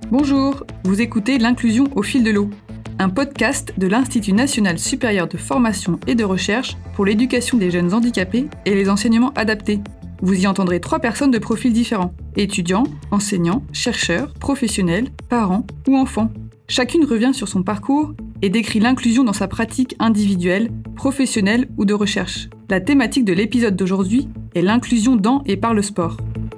Bonjour, vous écoutez L'inclusion au fil de l'eau, un podcast de l'Institut national supérieur de formation et de recherche pour l'éducation des jeunes handicapés et les enseignements adaptés. Vous y entendrez 3 personnes de profils différents, étudiants, enseignants, chercheurs, professionnels, parents ou enfants. Chacune revient sur son parcours et décrit l'inclusion dans sa pratique individuelle, professionnelle ou de recherche. La thématique de l'épisode d'aujourd'hui est l'inclusion dans et par le sport.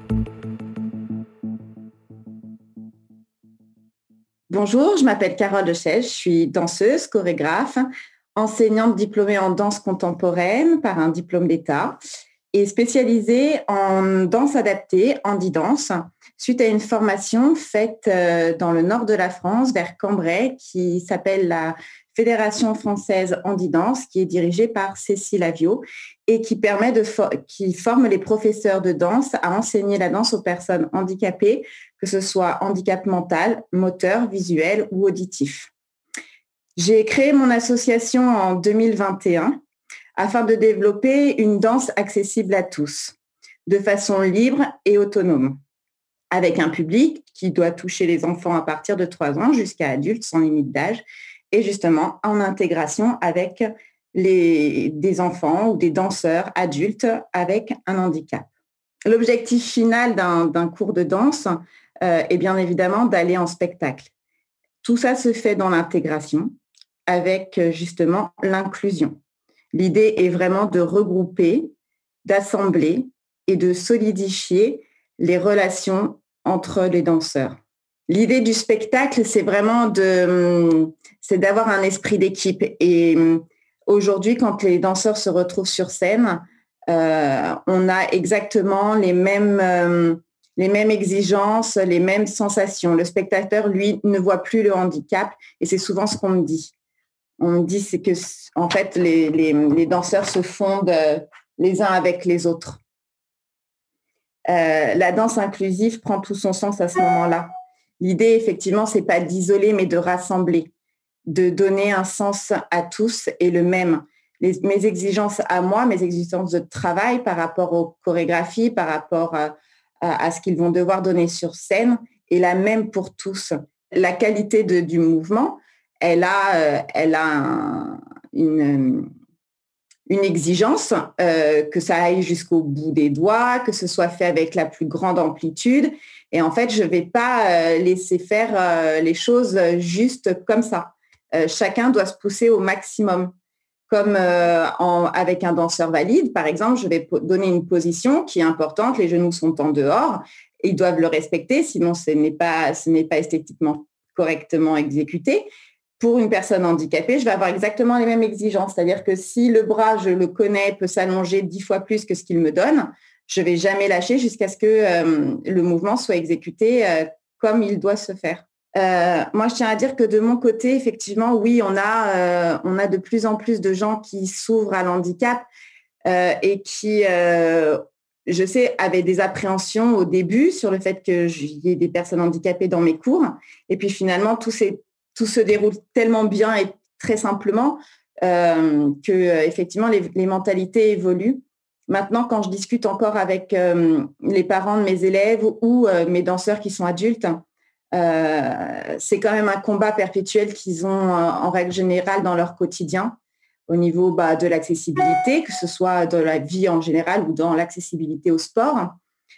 Bonjour, je m'appelle Carole Lechège, je suis danseuse, chorégraphe, enseignante diplômée en danse contemporaine par un diplôme d'État et spécialisée en danse adaptée, handi-danse, suite à une formation faite dans le nord de la France, vers Cambrai, qui s'appelle la Fédération française handi-danse, qui est dirigée par Cécile Aviot et qui permet qui forme les professeurs de danse à enseigner la danse aux personnes handicapées, que ce soit handicap mental, moteur, visuel ou auditif. J'ai créé mon association en 2021 afin de développer une danse accessible à tous, de façon libre et autonome, avec un public qui doit toucher les enfants à partir de 3 ans jusqu'à adultes sans limite d'âge, et justement en intégration avec des enfants ou des danseurs adultes avec un handicap. L'objectif final d'un cours de danse est bien évidemment d'aller en spectacle. Tout ça se fait dans l'intégration avec justement l'inclusion. L'idée est vraiment de regrouper, d'assembler et de solidifier les relations entre les danseurs. L'idée du spectacle, c'est vraiment c'est d'avoir un esprit d'équipe. Et aujourd'hui, quand les danseurs se retrouvent sur scène, on a exactement les mêmes exigences, les mêmes sensations. Le spectateur, lui, ne voit plus le handicap et c'est souvent ce qu'on me dit. On me dit c'est que, en fait, les danseurs se fondent les uns avec les autres. La danse inclusive prend tout son sens à ce moment-là. L'idée, effectivement, c'est pas d'isoler, mais de rassembler, de donner un sens à tous et le même. Mes exigences à moi, mes exigences de travail par rapport aux chorégraphies, par rapport à ce qu'ils vont devoir donner sur scène, est la même pour tous. La qualité du mouvement, elle a une exigence, que ça aille jusqu'au bout des doigts, que ce soit fait avec la plus grande amplitude. Et en fait, je ne vais pas laisser faire les choses juste comme ça. Chacun doit se pousser au maximum. Comme avec un danseur valide, par exemple, je vais donner une position qui est importante, les genoux sont en dehors, et ils doivent le respecter, sinon ce n'est pas esthétiquement correctement exécuté. Pour une personne handicapée, je vais avoir exactement les mêmes exigences. C'est-à-dire que si le bras, je le connais, peut s'allonger 10 fois plus que ce qu'il me donne, je ne vais jamais lâcher jusqu'à ce que le mouvement soit exécuté comme il doit se faire. Moi, je tiens à dire que de mon côté, effectivement, oui, on a de plus en plus de gens qui s'ouvrent à l'handicap et qui, je sais, avaient des appréhensions au début sur le fait qu'il y ait des personnes handicapées dans mes cours. Et puis finalement, tout se déroule tellement bien et très simplement que effectivement les mentalités évoluent. Maintenant, quand je discute encore avec les parents de mes élèves ou mes danseurs qui sont adultes, c'est quand même un combat perpétuel qu'ils ont en règle générale dans leur quotidien au niveau de l'accessibilité, que ce soit dans la vie en général ou dans l'accessibilité au sport.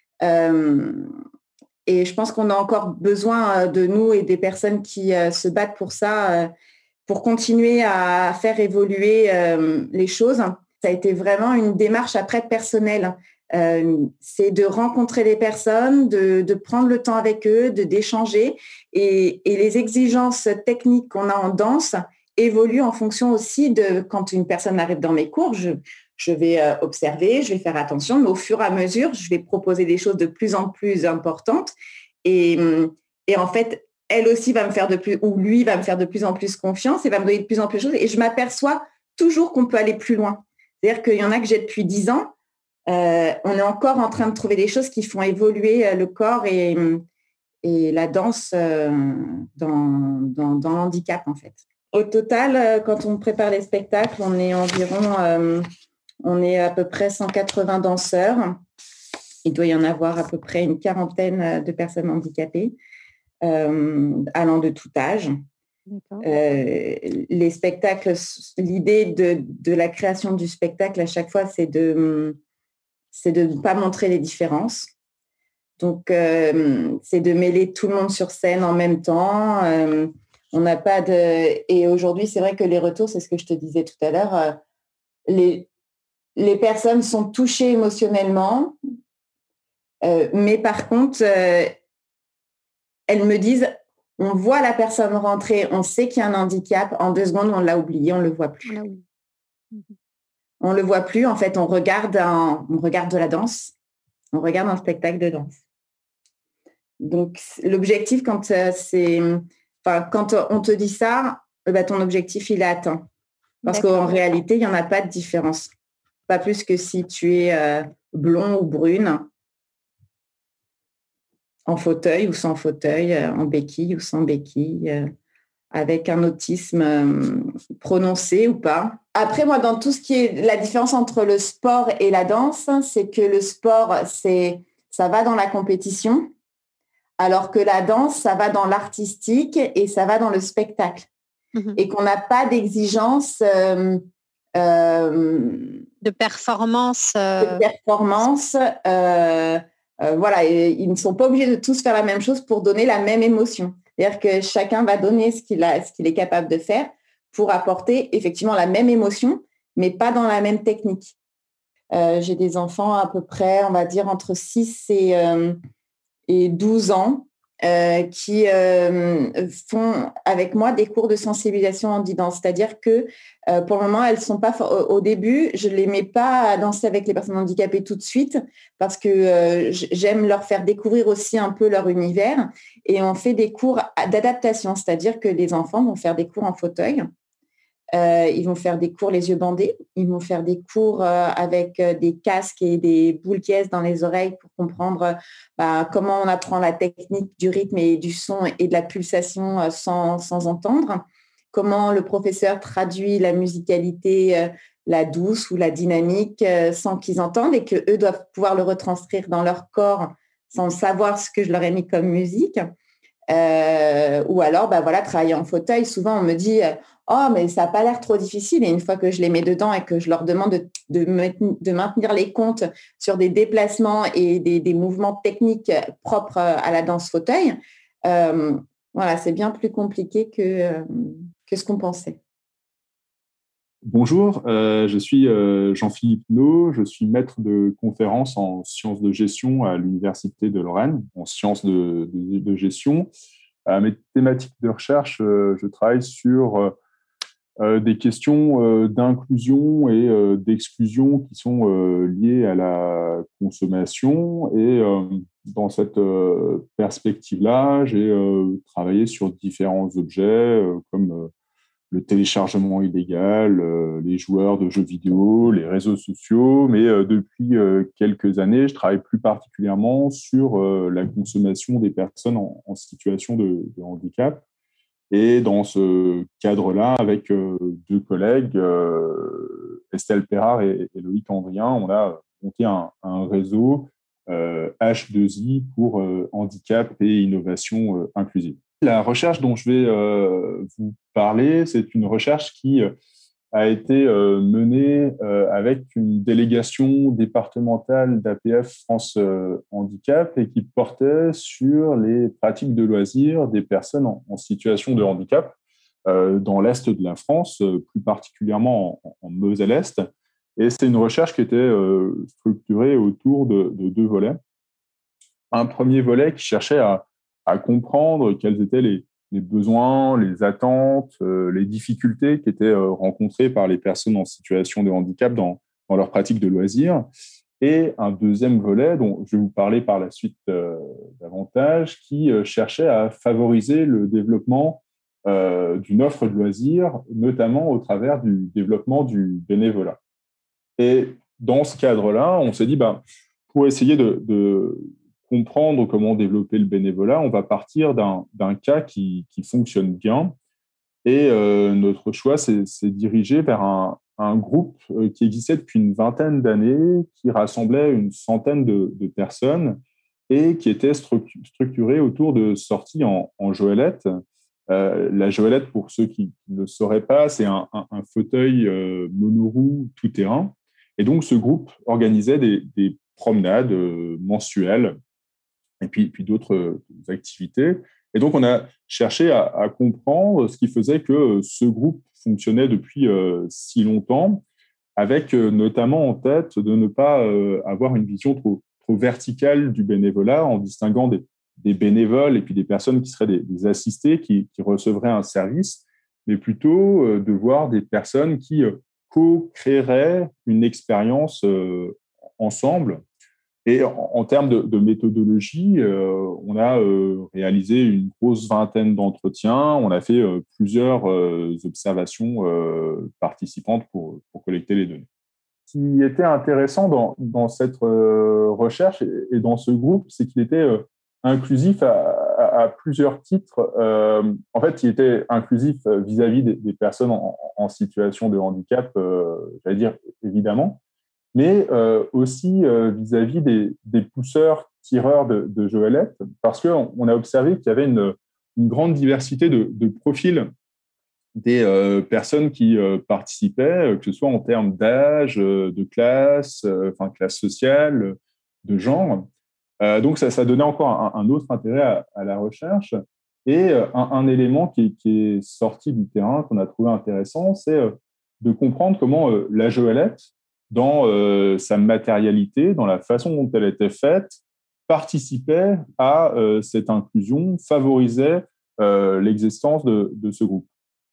Et je pense qu'on a encore besoin de nous et des personnes qui se battent pour ça, pour continuer à faire évoluer les choses. Ça a été vraiment une démarche après personnelle. C'est de rencontrer les personnes, de prendre le temps avec eux, d'échanger. Et les exigences techniques qu'on a en danse évoluent en fonction aussi de quand une personne arrive dans mes cours. Je vais observer, je vais faire attention, mais au fur et à mesure, je vais proposer des choses de plus en plus importantes. Et en fait, elle aussi va me faire lui va me faire de plus en plus confiance et va me donner de plus en plus de choses. Et je m'aperçois toujours qu'on peut aller plus loin. C'est-à-dire qu'il y en a que j'ai depuis 10 ans. On est encore en train de trouver des choses qui font évoluer le corps et la danse dans l'handicap, en fait. Au total, quand on prépare les spectacles, on est à peu près 180 danseurs. Il doit y en avoir à peu près une quarantaine de personnes handicapées. allant de tout âge. Les spectacles, l'idée de la création du spectacle à chaque fois, c'est de ne pas montrer les différences. Donc, c'est de mêler tout le monde sur scène en même temps. On n'a pas de... Et aujourd'hui, c'est vrai que les retours, c'est ce que je te disais tout à l'heure, les personnes sont touchées émotionnellement, mais par contre, elles me disent, on voit la personne rentrer, on sait qu'il y a un handicap, en 2 secondes, on l'a oublié, on ne le voit plus. On ne le voit plus, en fait, on regarde de la danse, on regarde un spectacle de danse. Donc, l'objectif, quand on te dit ça, ton objectif, il est atteint. Parce qu'en réalité, il n'y en a pas de différence. Pas plus que si tu es blond ou brune, en fauteuil ou sans fauteuil, en béquille ou sans béquille, avec un autisme prononcé ou pas. Après, moi, dans tout ce qui est la différence entre le sport et la danse, c'est que le sport, ça va dans la compétition, alors que la danse, ça va dans l'artistique et ça va dans le spectacle. Et qu'on n'a pas d'exigence de performance. Voilà, et ils ne sont pas obligés de tous faire la même chose pour donner la même émotion. C'est-à-dire que chacun va donner ce qu'il est capable de faire pour apporter effectivement la même émotion, mais pas dans la même technique. J'ai des enfants à peu près, on va dire, entre 6 et 12 ans qui font avec moi des cours de sensibilisation en danse. C'est-à-dire que pour le moment, elles sont pas au début, je les mets pas à danser avec les personnes handicapées tout de suite parce que j'aime leur faire découvrir aussi un peu leur univers et on fait des cours d'adaptation, c'est-à-dire que les enfants vont faire des cours en fauteuil. Ils vont faire des cours les yeux bandés, ils vont faire des cours avec des casques et des boules caisses dans les oreilles pour comprendre comment on apprend la technique du rythme et du son et de la pulsation sans entendre, comment le professeur traduit la musicalité, la douce ou la dynamique sans qu'ils entendent et qu'eux doivent pouvoir le retranscrire dans leur corps sans savoir ce que je leur ai mis comme musique. Ou alors, travailler en fauteuil. Souvent, on me dit oh, mais ça n'a pas l'air trop difficile. Et une fois que je les mets dedans et que je leur demande de maintenir les comptes sur des déplacements et des mouvements techniques propres à la danse fauteuil, c'est bien plus compliqué que ce qu'on pensait. Bonjour, je suis Jean-Philippe No, je suis maître de conférence en sciences de gestion à l'Université de Lorraine, en sciences de gestion. À mes thématiques de recherche, je travaille sur des questions d'inclusion et d'exclusion qui sont liées à la consommation. Et dans cette perspective-là, j'ai travaillé sur différents objets comme le téléchargement illégal, les joueurs de jeux vidéo, les réseaux sociaux. Mais depuis quelques années, je travaille plus particulièrement sur la consommation des personnes en situation de handicap. Et dans ce cadre-là, avec 2 collègues, Estelle Perrard et Loïc Andrien, on a monté un réseau H2I pour handicap et innovation inclusive. La recherche dont je vais vous parler, c'est une recherche qui a été menée avec une délégation départementale d'APF France Handicap et qui portait sur les pratiques de loisirs des personnes en situation de handicap dans l'Est de la France, plus particulièrement en Moselle-Est. Et c'est une recherche qui était structurée autour de 2 volets. Un premier volet qui cherchait à comprendre quels étaient les besoins, les attentes, les difficultés qui étaient rencontrées par les personnes en situation de handicap dans leur pratique de loisirs. Et un deuxième volet, dont je vais vous parler par la suite davantage, qui cherchait à favoriser le développement d'une offre de loisirs, notamment au travers du développement du bénévolat. Et dans ce cadre-là, on s'est dit, pour essayer de comprendre comment développer le bénévolat, on va partir d'un cas qui fonctionne bien. Et notre choix s'est dirigé vers un groupe qui existait depuis une vingtaine d'années, qui rassemblait une centaine de personnes et qui était structuré autour de sorties en joëlette. La joëlette, pour ceux qui ne le sauraient pas, c'est un fauteuil monoroue tout-terrain. Et donc, ce groupe organisait des promenades mensuelles et puis d'autres activités. Et donc, on a cherché à comprendre ce qui faisait que ce groupe fonctionnait depuis si longtemps, avec notamment en tête de ne pas avoir une vision trop verticale du bénévolat, en distinguant des bénévoles et puis des personnes qui seraient des assistés, qui recevraient un service, mais plutôt de voir des personnes qui co-créeraient une expérience ensemble. Et en termes de méthodologie, on a réalisé une grosse vingtaine d'entretiens. On a fait plusieurs observations participantes pour collecter les données. Ce qui était intéressant dans cette recherche et dans ce groupe, c'est qu'il était inclusif à plusieurs titres. En fait, il était inclusif vis-à-vis des personnes en situation de handicap, j'allais dire évidemment, mais aussi vis-à-vis des pousseurs, tireurs de joëlette, parce qu'on a observé qu'il y avait une grande diversité de profils des personnes qui participaient, que ce soit en termes d'âge, de classe, classe sociale, de genre. Donc, ça donnait encore un autre intérêt à la recherche. Et un élément qui est sorti du terrain, qu'on a trouvé intéressant, c'est de comprendre comment la joëlette, dans sa matérialité, dans la façon dont elle était faite, participait à cette inclusion, favorisait l'existence de ce groupe.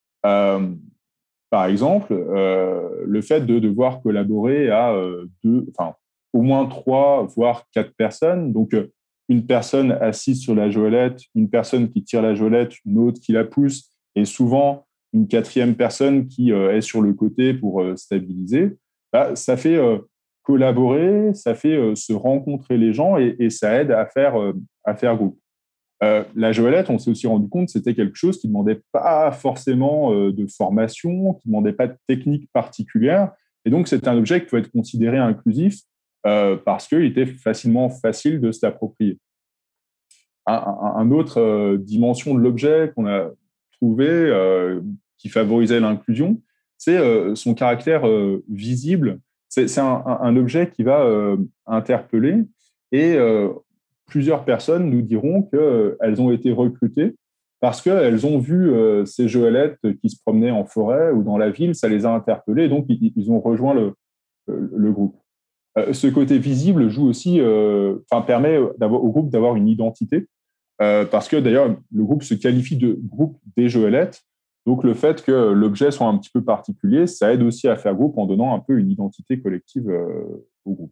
Par exemple, le fait de devoir collaborer à au moins 3, voire 4 personnes, donc une personne assise sur la joëlette, une personne qui tire la joëlette, une autre qui la pousse, et souvent une 4e personne qui est sur le côté pour stabiliser, ça fait collaborer, ça fait se rencontrer les gens et ça aide à faire groupe. La joëlette, on s'est aussi rendu compte que c'était quelque chose qui ne demandait pas forcément de formation, qui ne demandait pas de technique particulière. Et donc, c'est un objet qui peut être considéré inclusif parce qu'il était facile de se l'approprier. Un autre dimension de l'objet qu'on a trouvé qui favorisait l'inclusion, c'est son caractère visible. C'est un objet qui va interpeller et plusieurs personnes nous diront qu'elles ont été recrutées parce qu'elles ont vu ces joëlettes qui se promenaient en forêt ou dans la ville, ça les a interpellées, donc ils ont rejoint le groupe. Ce côté visible joue aussi, permet au groupe d'avoir une identité, parce que d'ailleurs, le groupe se qualifie de groupe des joëlettes. Donc, le fait que l'objet soit un petit peu particulier, ça aide aussi à faire groupe en donnant un peu une identité collective au groupe.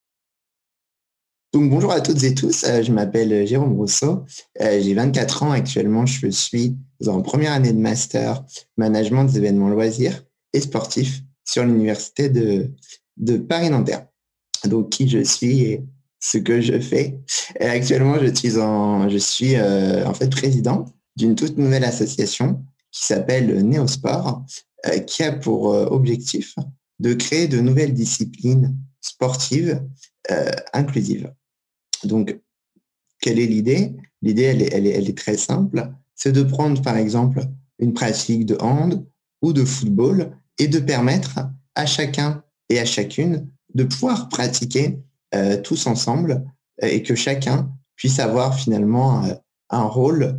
Donc, bonjour à toutes et tous, je m'appelle Jérôme Rousseau, j'ai 24 ans actuellement, je suis en première année de master management des événements loisirs et sportifs sur l'université de Paris-Nanterre. Donc, qui je suis et ce que je fais. Et actuellement, je suis en fait président d'une toute nouvelle association qui s'appelle Néosport, qui a pour objectif de créer de nouvelles disciplines sportives inclusives. Donc, quelle est l'idée ? L'idée, elle est très simple. C'est de prendre, par exemple, une pratique de hand ou de football et de permettre à chacun et à chacune de pouvoir pratiquer tous ensemble et que chacun puisse avoir finalement un rôle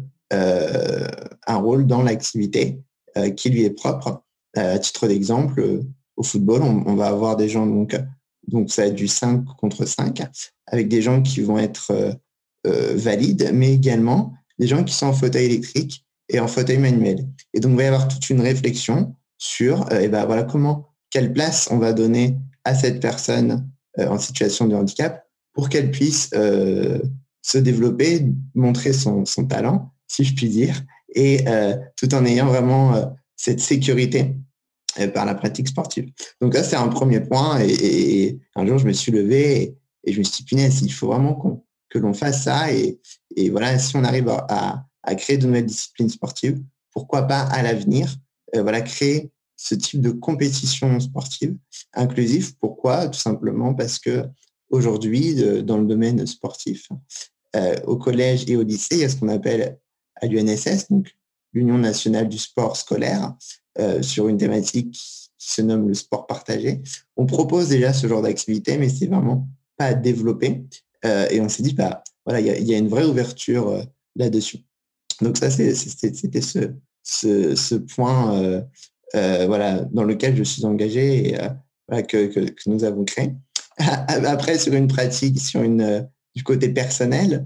dans l'activité qui lui est propre. À titre d'exemple, au football, on va avoir des gens, donc ça va être du 5 contre 5, avec des gens qui vont être valides, mais également des gens qui sont en fauteuil électrique et en fauteuil manuel. Et donc, il va y avoir toute une réflexion sur quelle place on va donner à cette personne en situation de handicap pour qu'elle puisse se développer, montrer son talent, si je puis dire, et tout en ayant vraiment cette sécurité par la pratique sportive. Donc là, c'est un premier point. Et un jour, je me suis levé et je me suis dit, punaise, il faut vraiment que l'on fasse ça. Et voilà, si on arrive à créer de nouvelles disciplines sportives, pourquoi pas à l'avenir créer ce type de compétition sportive inclusive. Pourquoi ? Tout simplement parce que aujourd'hui dans le domaine sportif. Au collège et au lycée, il y a ce qu'on appelle à l'UNSS, donc l'Union nationale du sport scolaire, sur une thématique qui se nomme le sport partagé. On propose déjà ce genre d'activité, mais c'est vraiment pas développé. Et on s'est dit, voilà, il y a une vraie ouverture là-dessus. Donc ça, c'était ce point voilà, dans lequel je suis engagé et voilà, que nous avons créé. Après, sur une pratique, du côté personnel,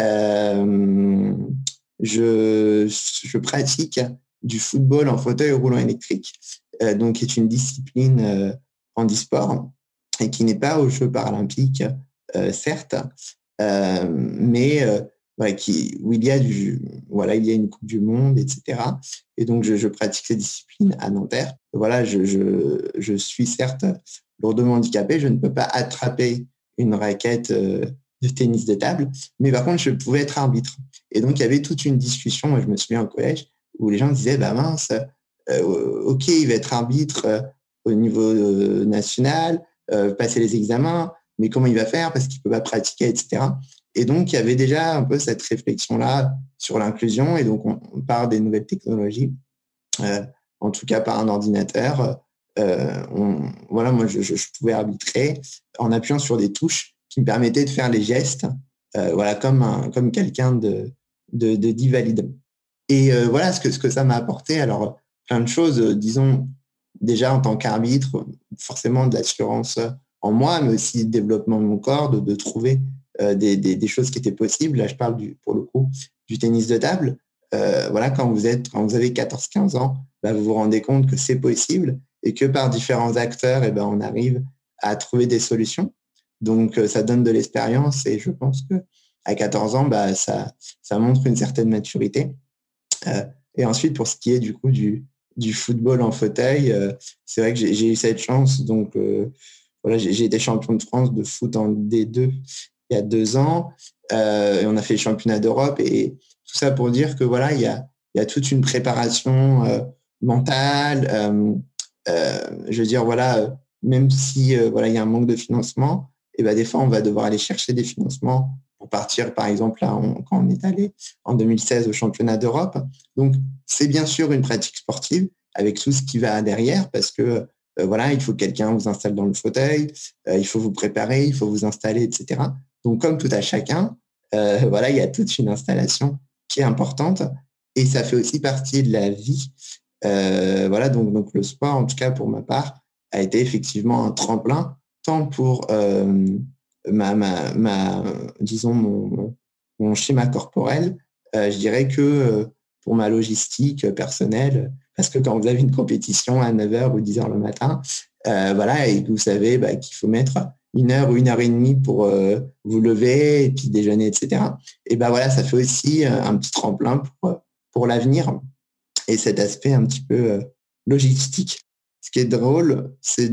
je pratique du football en fauteuil roulant électrique, donc qui est une discipline handisport et qui n'est pas aux Jeux paralympiques, certes, mais voilà, où il y a il y a une Coupe du Monde, etc. Et donc, je pratique ces disciplines à Nanterre. Voilà, je suis certes lourdement handicapé, je ne peux pas attraper une raquette de tennis de table, mais par contre, je pouvais être arbitre. Et donc, il y avait toute une discussion, moi, je me souviens au collège, où les gens disaient, mince, ok, il va être arbitre au niveau national, passer les examens, mais comment il va faire parce qu'il ne peut pas pratiquer, etc. Et donc, il y avait déjà un peu cette réflexion-là sur l'inclusion. Et donc, on part des nouvelles technologies, en tout cas par un ordinateur. Voilà, moi, je pouvais arbitrer en appuyant sur des touches qui me permettaient de faire les gestes, voilà, comme quelqu'un de dit valide. Et voilà ce que ça m'a apporté. Alors, plein de choses, disons, déjà en tant qu'arbitre, forcément de l'assurance en moi, mais aussi le développement de mon corps, de trouver des choses qui étaient possibles. Là, je parle pour le coup du tennis de table. Voilà, quand vous avez 14-15 ans, vous vous rendez compte que c'est possible et que par différents acteurs, on arrive à trouver des solutions. Donc, ça donne de l'expérience et je pense qu'à 14 ans, ça montre une certaine maturité. Et ensuite, pour ce qui est du coup du football en fauteuil, c'est vrai que j'ai eu cette chance. Donc, voilà, j'ai été champion de France de foot en D2 il y a 2 ans. Et on a fait les championnats d'Europe. Et tout ça pour dire que voilà, il y a toute une préparation mentale. Je veux dire, voilà, même si voilà, il y a un manque de financement, et des fois, on va devoir aller chercher des financements pour partir, par exemple, là, quand on est allé en 2016 au championnat d'Europe. Donc, c'est bien sûr une pratique sportive avec tout ce qui va derrière parce que voilà, il faut que quelqu'un vous installe dans le fauteuil, il faut vous préparer, il faut vous installer, etc. Donc, comme tout à chacun, voilà, il y a toute une installation qui est importante et ça fait aussi partie de la vie. Voilà, donc le sport, en tout cas pour ma part, a été effectivement un tremplin, tant pour disons mon schéma corporel, je dirais que pour ma logistique personnelle, parce que quand vous avez une compétition à 9h ou 10h le matin, voilà, et que vous savez qu'il faut mettre 1 heure ou 1 heure et demie pour vous lever et puis déjeuner, etc. Et voilà, ça fait aussi un petit tremplin pour l'avenir et cet aspect un petit peu logistique. Ce qui est drôle, c'est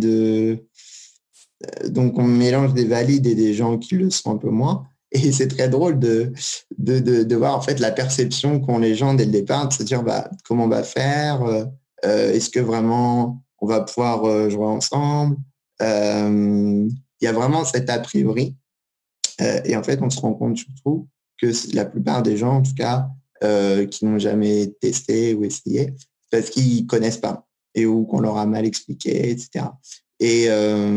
donc on mélange des valides et des gens qui le sont un peu moins. Et c'est très drôle de voir en fait la perception qu'ont les gens dès le départ, de se dire comment on va faire, est-ce que vraiment on va pouvoir jouer ensemble. Il y a vraiment cet a priori. Et en fait, on se rend compte surtout que la plupart des gens, en tout cas, qui n'ont jamais testé ou essayé, c'est parce qu'ils ne connaissent pas ou qu'on leur a mal expliqué, etc. Et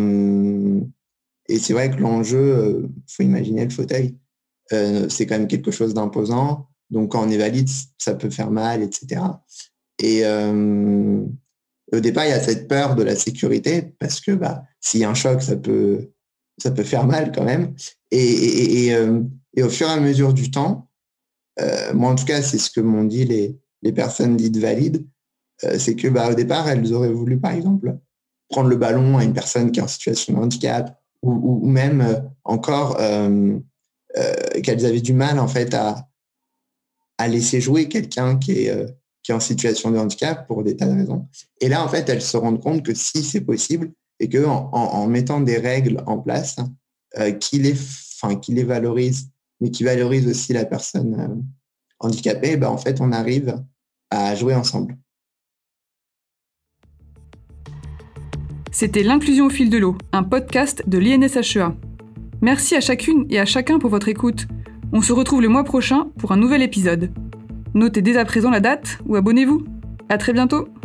c'est vrai que l'enjeu, faut imaginer le fauteuil, c'est quand même quelque chose d'imposant. Donc, quand on est valide, ça peut faire mal, etc. Et au départ, il y a cette peur de la sécurité parce que s'il y a un choc, ça peut faire mal quand même. Et au fur et à mesure du temps, moi, en tout cas, c'est ce que m'ont dit les personnes dites valides, c'est que au départ, elles auraient voulu, par exemple, prendre le ballon à une personne qui est en situation de handicap ou même encore qu'elles avaient du mal en fait à laisser jouer quelqu'un qui est en situation de handicap pour des tas de raisons. Et là, en fait, elles se rendent compte que si c'est possible et qu'en mettant des règles en place qui les valorisent, mais qui valorisent aussi la personne handicapée, en fait, on arrive à jouer ensemble. C'était L'inclusion au fil de l'eau, un podcast de l'INSHEA. Merci à chacune et à chacun pour votre écoute. On se retrouve le mois prochain pour un nouvel épisode. Notez dès à présent la date ou abonnez-vous. À très bientôt.